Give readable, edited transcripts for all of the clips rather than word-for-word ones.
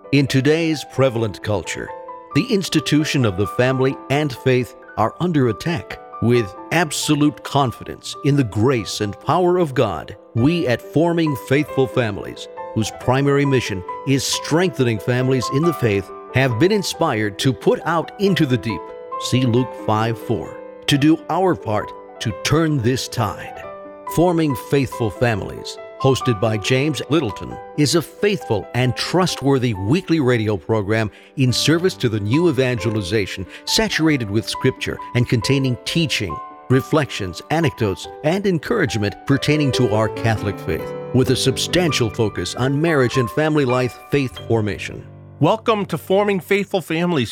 In today's prevalent culture, the institution of the family and faith are under attack. With absolute confidence in the grace and power of God, we at Forming Faithful Families, whose primary mission is strengthening families in the faith, have been inspired to put out into the deep, see Luke 5:4, to do our part to turn this tide. Forming Faithful Families, hosted by James Littleton, is a faithful and trustworthy weekly radio program in service to the new evangelization, saturated with Scripture and containing teaching, reflections, anecdotes, and encouragement pertaining to our Catholic faith, with a substantial focus on marriage and family life faith formation. Welcome to Forming Faithful Families,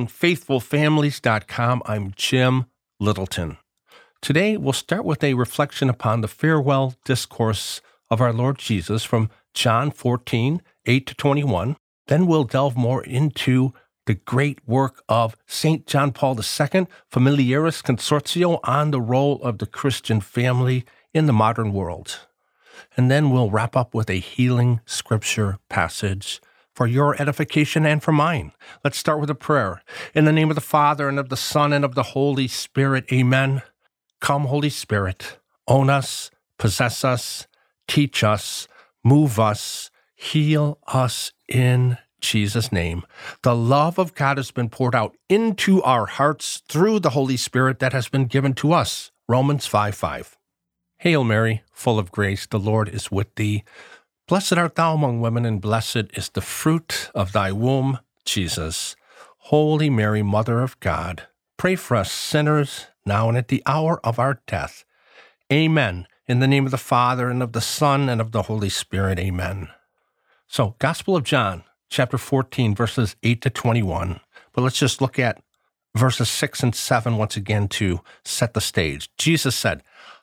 formingfaithfulfamilies.com. I'm Jim Littleton. Today, we'll start with a reflection upon the farewell discourse of our Lord Jesus from John 14, 8-21. Then we'll delve more into the great work of St. John Paul II, Familiaris Consortio, on the role of the Christian family in the modern world. And then we'll wrap up with a healing scripture passage for your edification and for mine. Let's start with a prayer. In the name of the Father, and of the Son, and of the Holy Spirit, amen. Come, Holy Spirit, own us, possess us, teach us, move us, heal us in Jesus' name. The love of God has been poured out into our hearts through the Holy Spirit that has been given to us. Romans 5:5. Hail Mary, full of grace, the Lord is with thee. Blessed art thou among women, and blessed is the fruit of thy womb, Jesus. Holy Mary, Mother of God, pray for us sinners, now and at the hour of our death. Amen. In the name of the Father, and of the Son, and of the Holy Spirit, amen. So, Gospel of John, chapter 14, verses 8-21. But let's just look at verses 6 and 7 once again to set the stage. Jesus said,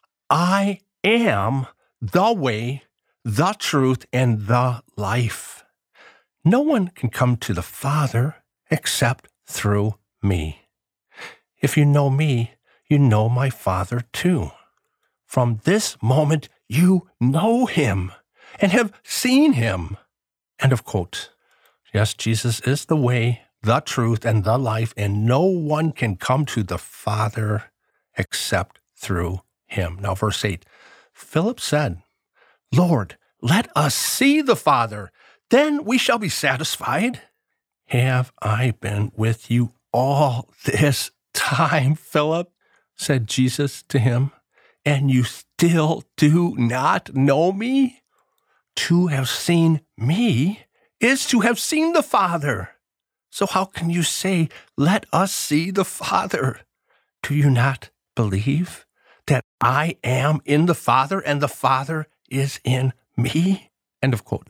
I am the way, the truth, and the life. No one can come to the Father except through me. If you know me, you know my Father too. From this moment, you know him and have seen him. End of quote. Yes, Jesus is the way, the truth, and the life, and no one can come to the Father except through him. Now, verse 8, Philip said, Lord, let us see the Father, then we shall be satisfied. Have I been with you all this time, Philip? Said Jesus to him. And you still do not know me? To have seen me is to have seen the Father. So how can you say, let us see the Father? Do you not believe that I am in the Father and the Father is in me? End of quote.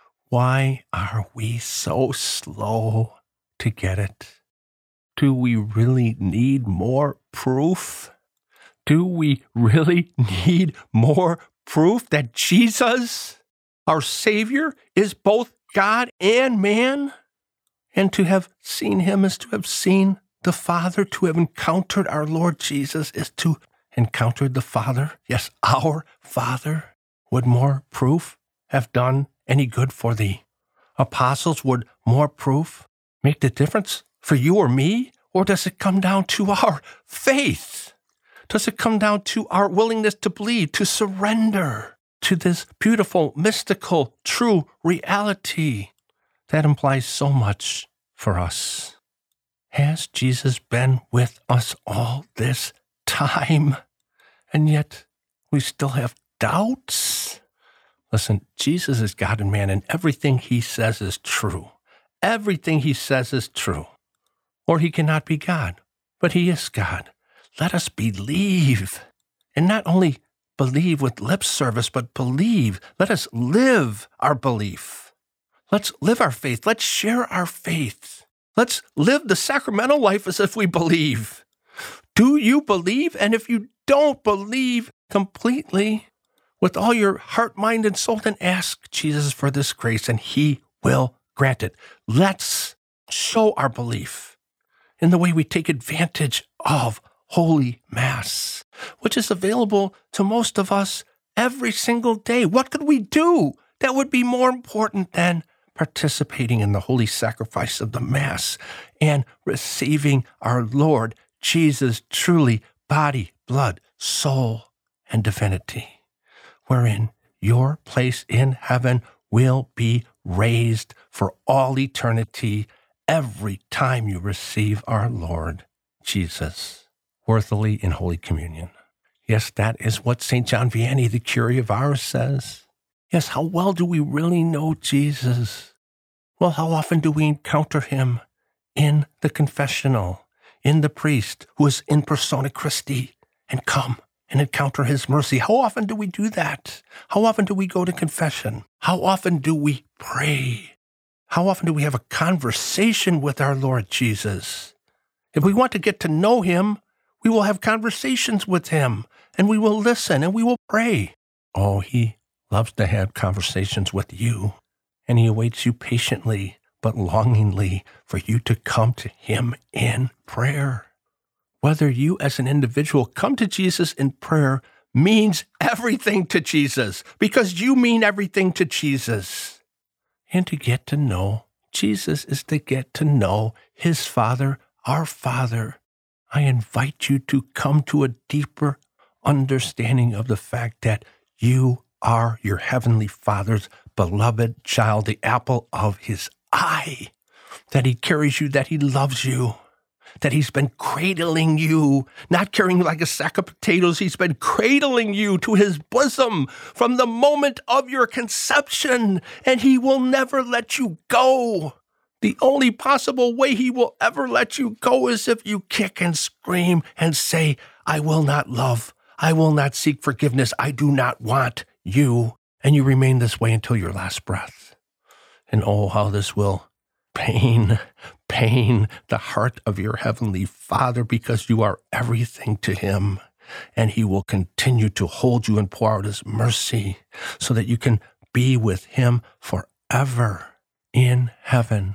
Why are we so slow to get it? Do we really need more proof? Do we really need more proof that Jesus, our Savior, is both God and man? And to have seen him is to have seen the Father. To have encountered our Lord Jesus is to encounter the Father. Yes, our Father. Would more proof have done any good for the apostles? Would more proof make the difference for you or me? Or does it come down to our faith? Does it come down to our willingness to believe, to surrender to this beautiful, mystical, true reality that implies so much for us? Has Jesus been with us all this time? And yet we still have doubts? Listen, Jesus is God and man, and everything he says is true. Everything he says is true. Or he cannot be God, but he is God. Let us believe, and not only believe with lip service, but believe. Let us live our belief. Let's live our faith. Let's share our faith. Let's live the sacramental life as if we believe. Do you believe? And if you don't believe completely, with all your heart, mind, and soul, then ask Jesus for this grace, and he will grant it. Let's show our belief in the way we take advantage of Holy Mass, which is available to most of us every single day. What could we do that would be more important than participating in the holy sacrifice of the Mass and receiving our Lord Jesus truly body, blood, soul, and divinity, wherein your place in heaven will be raised for all eternity every time you receive our Lord Jesus worthily in Holy Communion. Yes, that is what St. John Vianney, the Curé of Ars, says. Yes, how well do we really know Jesus? Well, how often do we encounter him in the confessional, in the priest who is in persona Christi, and come and encounter his mercy? How often do we do that? How often do we go to confession? How often do we pray? How often do we have a conversation with our Lord Jesus? If we want to get to know him, we will have conversations with him, and we will listen, and we will pray. Oh, he loves to have conversations with you, and he awaits you patiently but longingly for you to come to him in prayer. Whether you as an individual come to Jesus in prayer means everything to Jesus, because you mean everything to Jesus. And to get to know Jesus is to get to know his Father, our Father. I invite you to come to a deeper understanding of the fact that you are your Heavenly Father's beloved child, the apple of his eye, that he carries you, that he loves you, that he's been cradling you, not carrying you like a sack of potatoes. He's been cradling you to his bosom from the moment of your conception, and he will never let you go. The only possible way he will ever let you go is if you kick and scream and say, I will not love, I will not seek forgiveness, I do not want you, and you remain this way until your last breath. And oh, how this will pain the heart of your Heavenly Father, because you are everything to him, and he will continue to hold you and pour out his mercy so that you can be with him forever in heaven.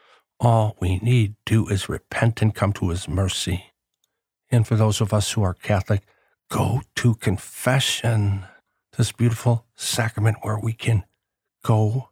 All we need do is repent and come to his mercy. And for those of us who are Catholic, go to confession, this beautiful sacrament where we can go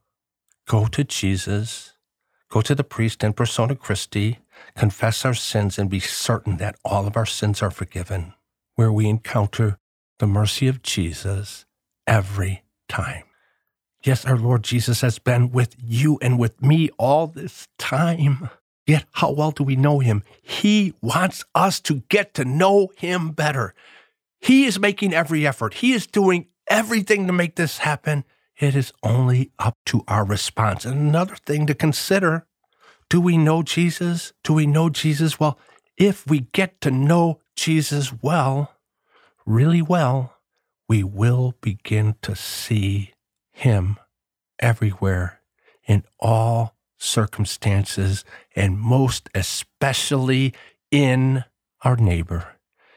to Jesus, go to the priest in persona Christi, confess our sins, and be certain that all of our sins are forgiven, where we encounter the mercy of Jesus every time. Yes, our Lord Jesus has been with you and with me all this time. Yet how well do we know him? He wants us to get to know him better. He is making every effort. He is doing everything to make this happen. It is only up to our response. And another thing to consider, do we know Jesus? Do we know Jesus? Well, if we get to know Jesus well, really well, we will begin to see him everywhere, in all circumstances, and most especially in our neighbor,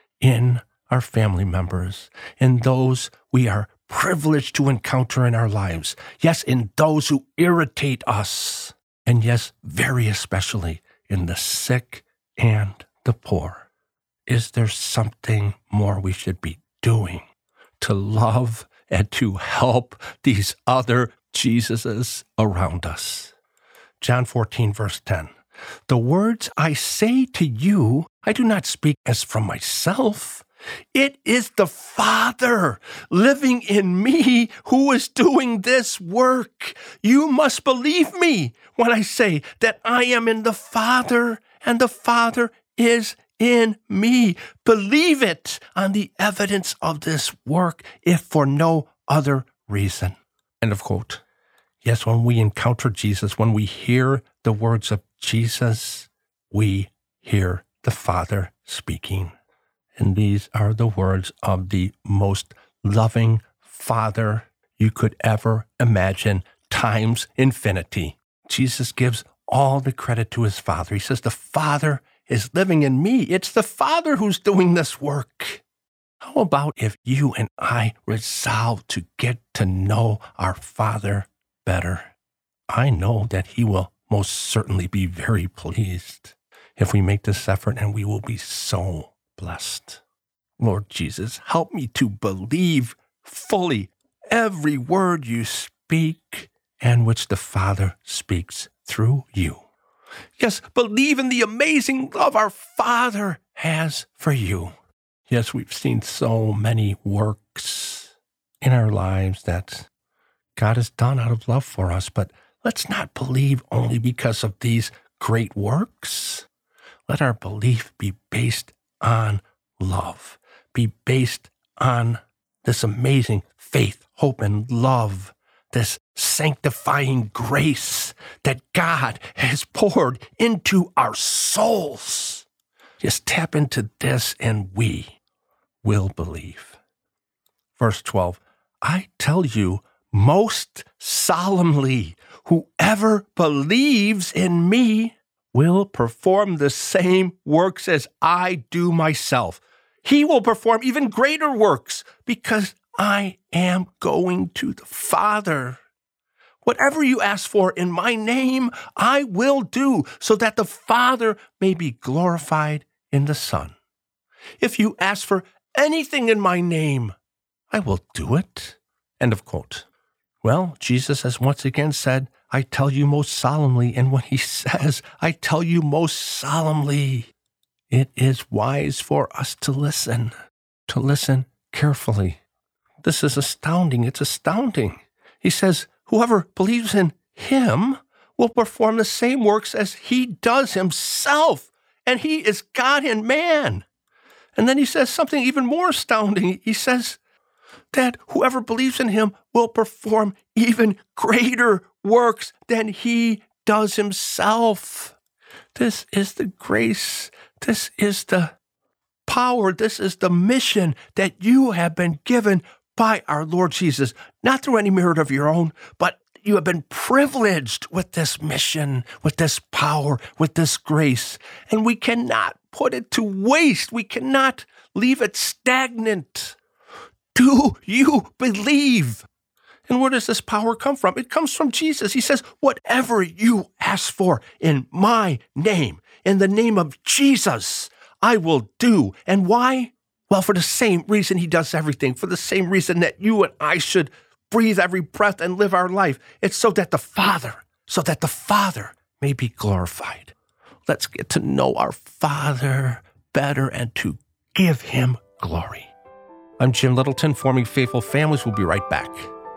in our family members, in those we are privileged to encounter in our lives. Yes, in those who irritate us. And yes, very especially in the sick and the poor. Is there something more we should be doing to love and to help these other Jesuses around us? John 14, verse 10. The words I say to you, I do not speak as from myself. It is the Father living in me who is doing this work. You must believe me when I say that I am in the Father and the Father is in me. Believe it on the evidence of this work, if for no other reason. End of quote. Yes, when we encounter Jesus, when we hear the words of Jesus, we hear the Father speaking. And these are the words of the most loving Father you could ever imagine, times infinity. Jesus gives all the credit to his Father. He says, the Father is living in me. It's the Father who's doing this work. How about if you and I resolve to get to know our Father better? I know that he will most certainly be very pleased if we make this effort, and we will be so blessed. Lord Jesus, help me to believe fully every word you speak and which the Father speaks through you. Yes, believe in the amazing love our Father has for you. Yes, we've seen so many works in our lives that God has done out of love for us, but let's not believe only because of these great works. Let our belief be based on love, be based on this amazing faith, hope, and love, this sanctifying grace that God has poured into our souls. Just tap into this and we will believe. Verse 12, I tell you most solemnly, whoever believes in me will perform the same works as I do myself. He will perform even greater works because I am going to the Father. Whatever you ask for in my name, I will do, so that the Father may be glorified in the Son. If you ask for anything in my name, I will do it. End of quote. Well, Jesus has once again said, I tell you most solemnly, and when he says, I tell you most solemnly, it is wise for us to listen carefully. This is astounding. It's astounding. He says, whoever believes in him will perform the same works as he does himself, and he is God and man. And then he says something even more astounding. He says that whoever believes in him will perform even greater works than he does himself. This is the grace. This is the power. This is the mission that you have been given by our Lord Jesus, not through any merit of your own, but you have been privileged with this mission, with this power, with this grace, and we cannot put it to waste. We cannot leave it stagnant. Do you believe? And where does this power come from? It comes from Jesus. He says, whatever you ask for in my name, in the name of Jesus, I will do. And why? Well, for the same reason he does everything, for the same reason that you and I should breathe every breath and live our life. It's so that the Father may be glorified. Let's get to know our Father better and to give him glory. I'm Jim Littleton, Forming Faithful Families. We'll be right back.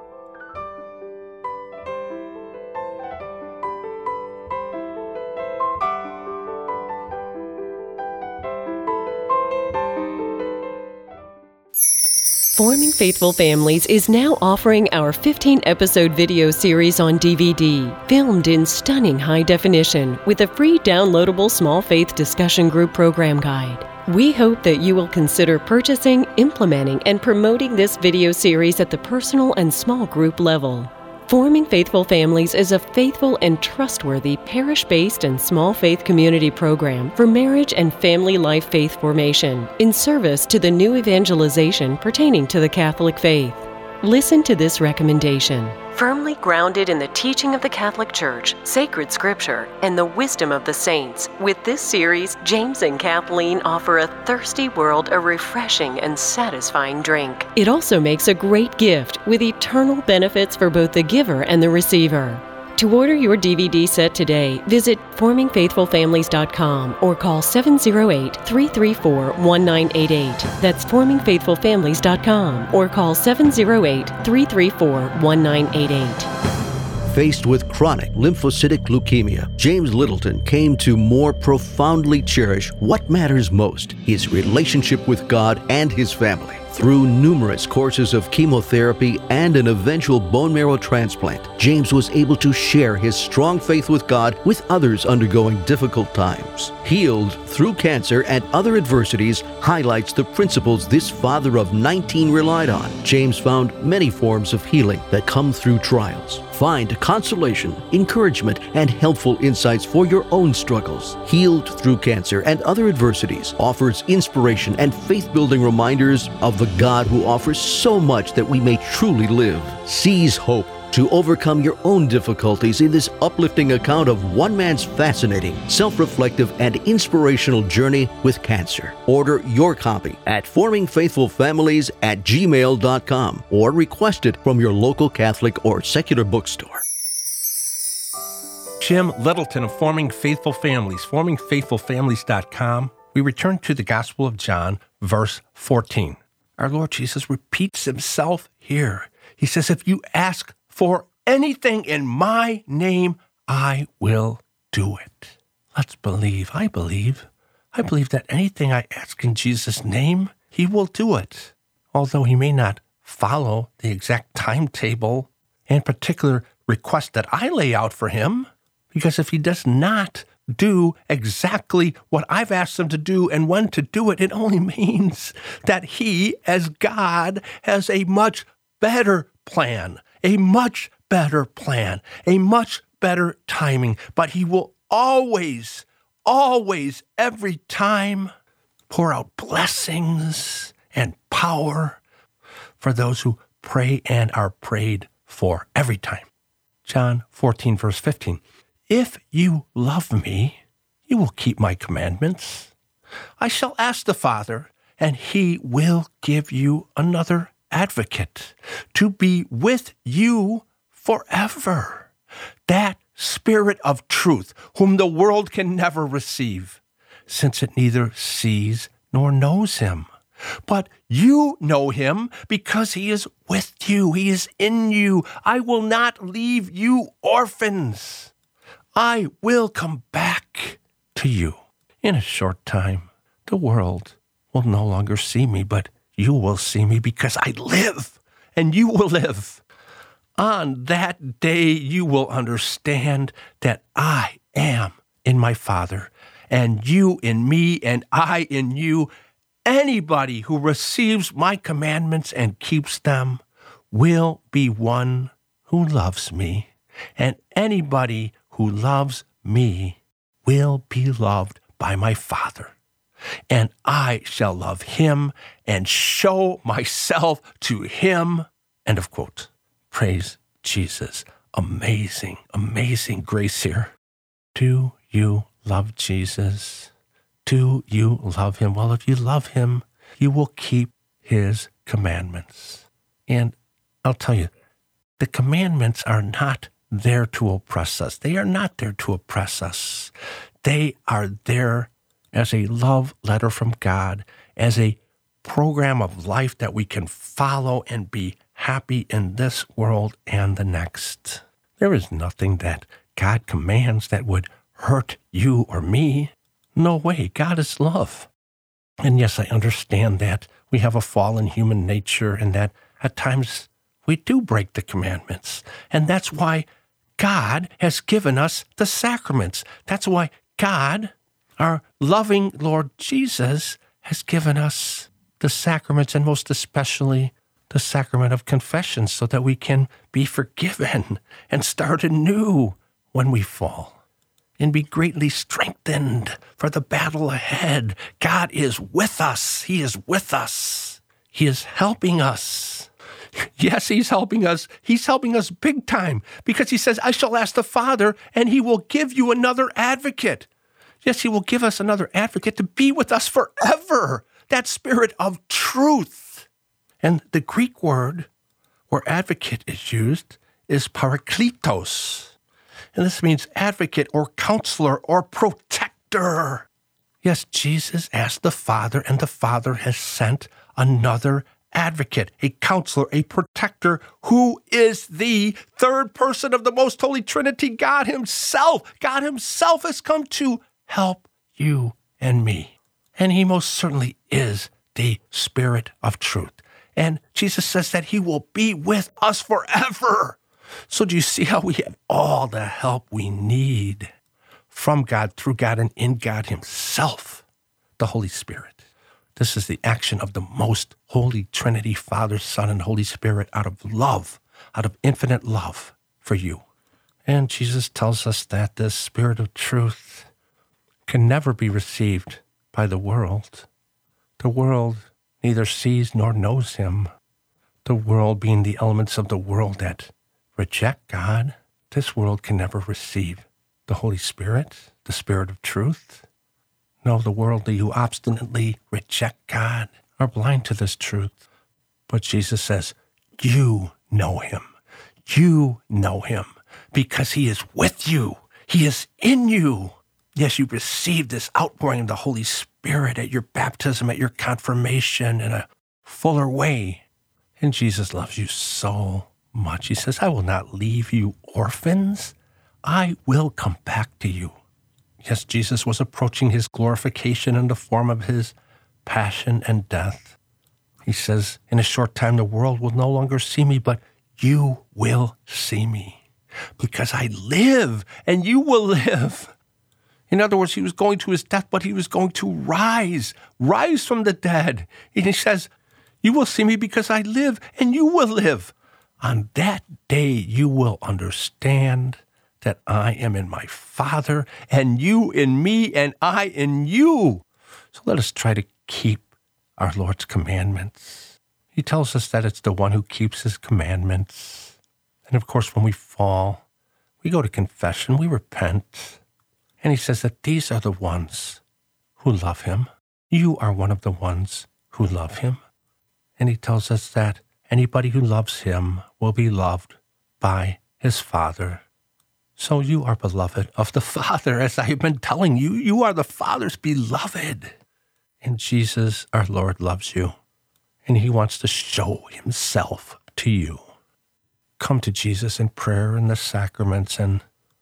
Forming Faithful Families is now offering our 15-episode video series on DVD, filmed in stunning high definition with a free downloadable small faith discussion group program guide. We hope that you will consider purchasing, implementing, and promoting this video series at the personal and small group level. Forming Faithful Families is a faithful and trustworthy parish-based and small faith community program for marriage and family life faith formation in service to the new evangelization pertaining to the Catholic faith. Listen to this recommendation. Firmly grounded in the teaching of the Catholic Church, sacred scripture, and the wisdom of the saints, with this series, James and Kathleen offer a thirsty world a refreshing and satisfying drink. It also makes a great gift with eternal benefits for both the giver and the receiver. To order your DVD set today, visit formingfaithfulfamilies.com or call 708-334-1988. That's formingfaithfulfamilies.com or call 708-334-1988. Faced with chronic lymphocytic leukemia, James Littleton came to more profoundly cherish what matters most, his relationship with God and his family. Through numerous courses of chemotherapy and an eventual bone marrow transplant, James was able to share his strong faith with God with others undergoing difficult times. Healed Through Cancer and Other Adversities highlights the principles this father of 19 relied on. James found many forms of healing that come through trials. Find consolation, encouragement, and helpful insights for your own struggles. Healed Through Cancer and Other Adversities offers inspiration and faith-building reminders of the God who offers so much that we may truly live. Seize hope to overcome your own difficulties in this uplifting account of one man's fascinating, self-reflective, and inspirational journey with cancer. Order your copy at formingfaithfulfamilies@gmail.com or request it from your local Catholic or secular bookstore. Jim Littleton of Forming Faithful Families, formingfaithfulfamilies.com. We return to the Gospel of John, verse 14. Our Lord Jesus repeats himself here. He says, if you ask for anything in my name, I will do it. Let's believe. I believe that anything I ask in Jesus' name, he will do it. Although he may not follow the exact timetable and particular request that I lay out for him, because if he does not do exactly what I've asked him to do and when to do it, it only means that he, as God, has a much better plan, a much better timing. But he will always, every time, pour out blessings and power for those who pray and are prayed for every time. John 14, verse 15. If you love me, you will keep my commandments. I shall ask the Father, and he will give you another advocate to be with you forever. That Spirit of truth, whom the world can never receive, since it neither sees nor knows him. But you know him because he is with you. He is in you. I will not leave you orphans. I will come back to you. In a short time, the world will no longer see me, but you will see me because I live, and you will live. On that day, you will understand that I am in my Father, and you in me, and I in you. Anybody who receives my commandments and keeps them will be one who loves me, and anybody who loves me will be loved by my Father, and I shall love him and show myself to him. End of quote. Praise Jesus. Amazing, amazing grace here. Do you love Jesus? Do you love him? Well, if you love him, you will keep his commandments. And I'll tell you, the commandments are not there to oppress us. They are not there to oppress us. They are there as a love letter from God, as a program of life that we can follow and be happy in this world and the next. There is nothing that God commands that would hurt you or me. No way. God is love. And yes, I understand that we have a fallen human nature and that at times we do break the commandments. And that's why God has given us the sacraments. That's why God, our loving Lord Jesus, has given us the sacraments, and most especially the sacrament of confession, so that we can be forgiven and start anew when we fall and be greatly strengthened for the battle ahead. God is with us. He is with us. He is helping us. Yes, he's helping us. He's helping us big time, because he says, I shall ask the Father, and he will give you another advocate. Yes, he will give us another advocate to be with us forever. That Spirit of truth. And the Greek word where advocate is used is parakletos. And this means advocate or counselor or protector. Yes, Jesus asked the Father, and the Father has sent another advocate, a counselor, a protector, who is the third person of the most holy Trinity, God himself. God himself has come to help you and me. And he most certainly is the Spirit of truth. And Jesus says that he will be with us forever. So do you see how we have all the help we need from God, through God, and in God himself, the Holy Spirit? This is the action of the most holy Trinity, Father, Son, and Holy Spirit, out of love, out of infinite love for you. And Jesus tells us that this Spirit of truth can never be received by the world. The world neither sees nor knows him. The world being the elements of the world that reject God. This world can never receive the Holy Spirit, the Spirit of truth. No, the worldly who obstinately reject God are blind to this truth. But Jesus says, you know him. You know him because he is with you. He is in you. Yes, you received this outpouring of the Holy Spirit at your baptism, at your confirmation in a fuller way. And Jesus loves you so much. He says, I will not leave you orphans. I will come back to you. Yes, Jesus was approaching his glorification in the form of his passion and death. He says, in a short time, the world will no longer see me, but you will see me because I live and you will live. In other words, he was going to his death, but he was going to rise from the dead. And he says, you will see me because I live and you will live. On that day, you will understand that I am in my Father and you in me and I in you. So let us try to keep our Lord's commandments. He tells us that it's the one who keeps his commandments. And of course, when we fall, we go to confession, we repent. And he says that these are the ones who love him. You are one of the ones who love him. And he tells us that anybody who loves him will be loved by his Father. So you are beloved of the Father, as I have been telling you. You are the Father's beloved. And Jesus, our Lord, loves you. And he wants to show himself to you. Come to Jesus in prayer and the sacraments and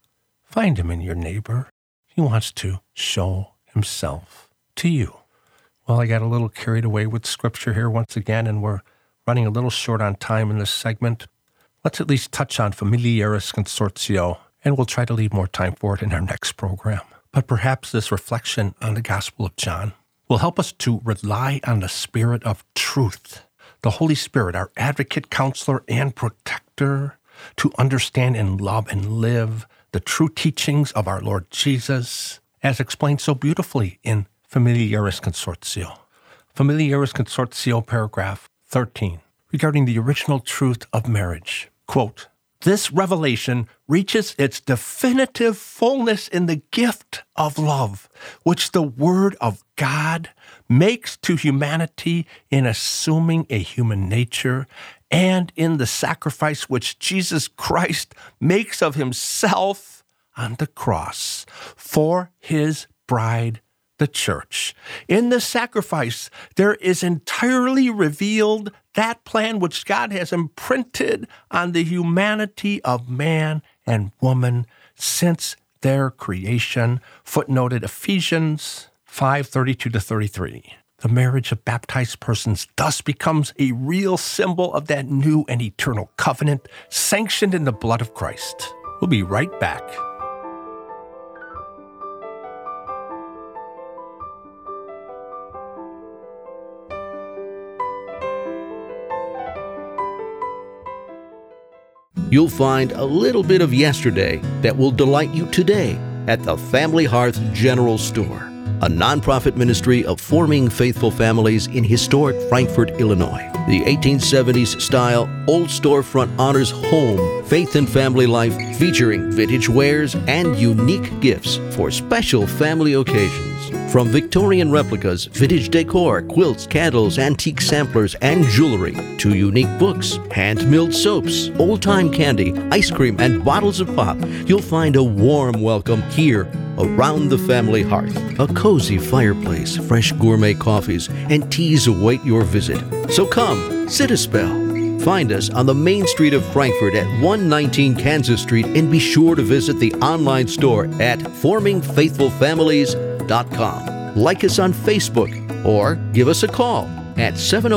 find him in your neighbor. He wants to show himself to you. Well, I got a little carried away with Scripture here once again, and we're running a little short on time in this segment. Let's at least touch on Familiaris Consortio, and we'll try to leave more time for it in our next program. But perhaps this reflection on the Gospel of John will help us to rely on the Spirit of truth, the Holy Spirit, our advocate, counselor, and protector, to understand and love and live the true teachings of our Lord Jesus, as explained so beautifully in Familiaris Consortio. Familiaris Consortio, paragraph 13, regarding the original truth of marriage. Quote, this revelation reaches its definitive fullness in the gift of love, which the Word of God makes to humanity in assuming a human nature and in the sacrifice which Jesus Christ makes of himself on the cross for his bride, the church. In the sacrifice, there is entirely revealed that plan which God has imprinted on the humanity of man and woman since their creation. Footnoted Ephesians 5:32-33. The marriage of baptized persons thus becomes a real symbol of that new and eternal covenant sanctioned in the blood of Christ. We'll be right back. You'll find a little bit of yesterday that will delight you today at the Family Hearth General Store, a nonprofit ministry of forming faithful families in historic Frankfort, Illinois. The 1870s style old storefront honors home, faith and family life, featuring vintage wares and unique gifts for special family occasions. From Victorian replicas, vintage decor, quilts, candles, antique samplers, and jewelry, to unique books, hand-milled soaps, old-time candy, ice cream, and bottles of pop, you'll find a warm welcome here around the family hearth. A cozy fireplace, fresh gourmet coffees, and teas await your visit. So come, sit a spell. Find us on the main street of Frankfort at 119 Kansas Street, and be sure to visit the online store at formingfaithfulfamilies.com. Like us on Facebook or give us a call at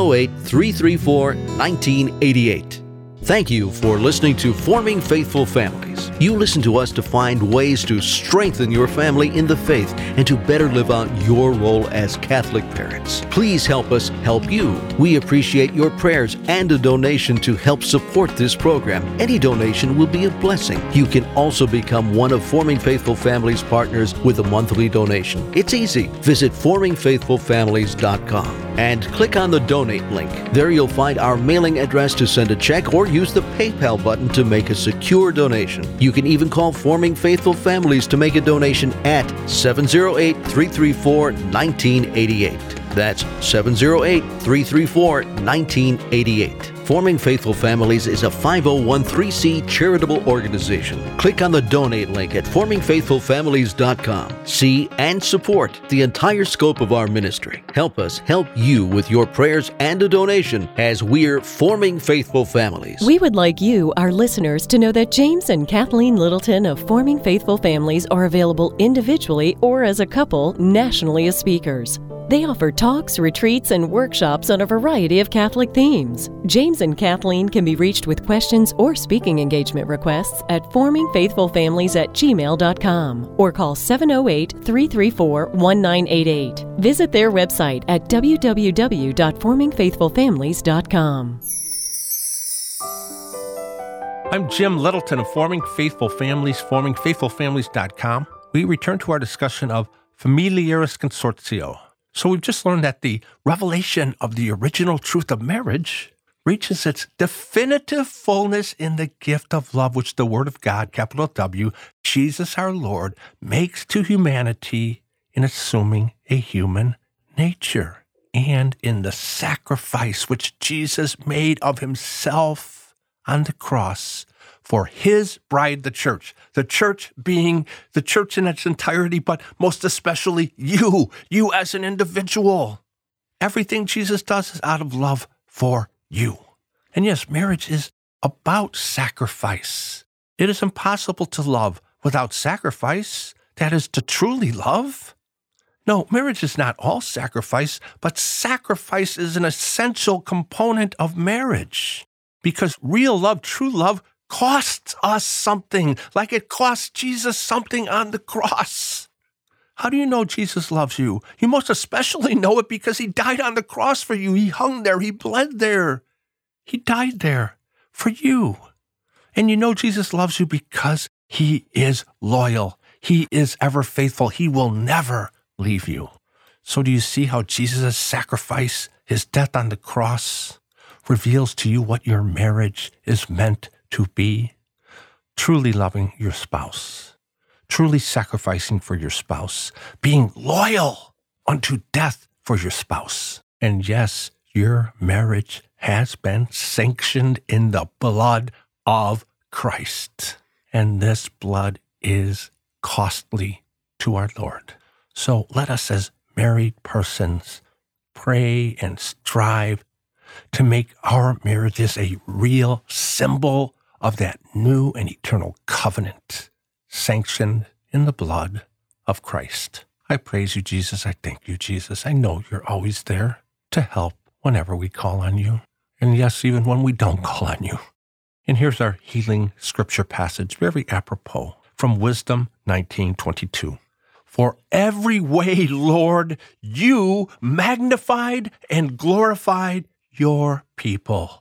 708-334-1988. Thank you for listening to Forming Faithful Families. You listen to us to find ways to strengthen your family in the faith and to better live out your role as Catholic parents. Please help us help you. We appreciate your prayers and a donation to help support this program. Any donation will be a blessing. You can also become one of Forming Faithful Families partners with a monthly donation. It's easy. Visit formingfaithfulfamilies.com and click on the donate link. There you'll find our mailing address to send a check, or use the PayPal button to make a secure donation. You can even call Forming Faithful Families to make a donation at 708-334-1988. That's 708-334-1988. Forming Faithful Families is a 501(c) charitable organization. Click on the donate link at formingfaithfulfamilies.com. See and support the entire scope of our ministry. Help us help you with your prayers and a donation as we're forming faithful families. We would like you, our listeners, to know that James and Kathleen Littleton of Forming Faithful Families are available individually or as a couple nationally as speakers. They offer talks, retreats, and workshops on a variety of Catholic themes. James and Kathleen can be reached with questions or speaking engagement requests at formingfaithfulfamilies@gmail.com or call 708-334-1988. Visit their website at www.formingfaithfulfamilies.com. I'm Jim Littleton of Forming Faithful Families, formingfaithfulfamilies.com. We return to our discussion of Familiaris Consortio. So we've just learned that the revelation of the original truth of marriage reaches its definitive fullness in the gift of love which the Word of God, capital W, Jesus our Lord, makes to humanity in assuming a human nature, and in the sacrifice which Jesus made of himself on the cross for his bride, the church being the church in its entirety, but most especially you as an individual. Everything Jesus does is out of love for you. And yes, marriage is about sacrifice. It is impossible to love without sacrifice. That is to truly love. No, marriage is not all sacrifice, but sacrifice is an essential component of marriage. Because real love, true love, costs us something, like it cost Jesus something on the cross. How do you know Jesus loves you? You most especially know it because he died on the cross for you. He hung there. He bled there. He died there for you. And you know Jesus loves you because he is loyal. He is ever faithful. He will never leave you. So do you see how Jesus' sacrifice, his death on the cross, reveals to you what your marriage is meant to be? Truly loving your spouse, truly sacrificing for your spouse, being loyal unto death for your spouse. And yes, your marriage has been sanctioned in the blood of Christ. And this blood is costly to our Lord. So let us as married persons pray and strive to make our marriages a real symbol of that new and eternal covenant sanctioned in the blood of Christ. I praise you, Jesus. I thank you, Jesus. I know you're always there to help whenever we call on you. And yes, even when we don't call on you. And here's our healing scripture passage, very apropos, from Wisdom 19:22. For every way, Lord, you magnified and glorified your people.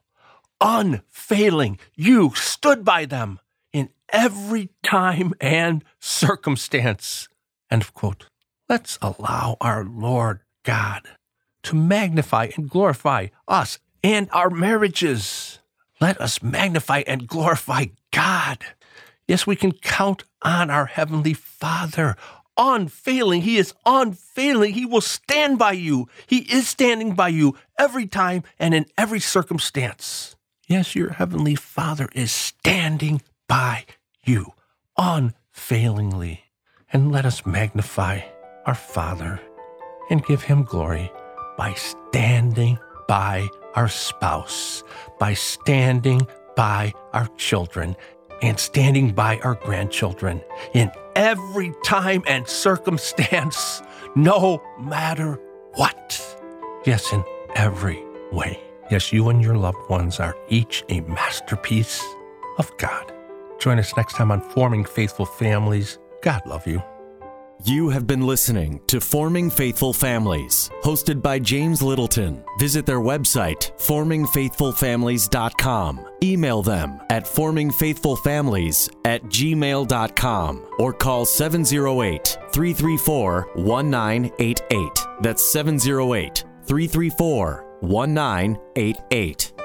Unfailing, you stood by them in every time and circumstance. End of quote. Let's allow our Lord God to magnify and glorify us and our marriages. Let us magnify and glorify God. Yes, we can count on our Heavenly Father. Unfailing. He is unfailing. He will stand by you. He is standing by you every time and in every circumstance. Yes, your Heavenly Father is standing by you unfailingly. And let us magnify our Father and give him glory by standing by our spouse, by standing by our children, and standing by our grandchildren in every time and circumstance, no matter what. Yes, in every way. Yes, you and your loved ones are each a masterpiece of God. Join us next time on Forming Faithful Families. God love you. You have been listening to Forming Faithful Families, hosted by James Littleton. Visit their website, formingfaithfulfamilies.com. Email them at formingfaithfulfamilies@gmail.com or call 708-334-1988. That's 708-334-1988.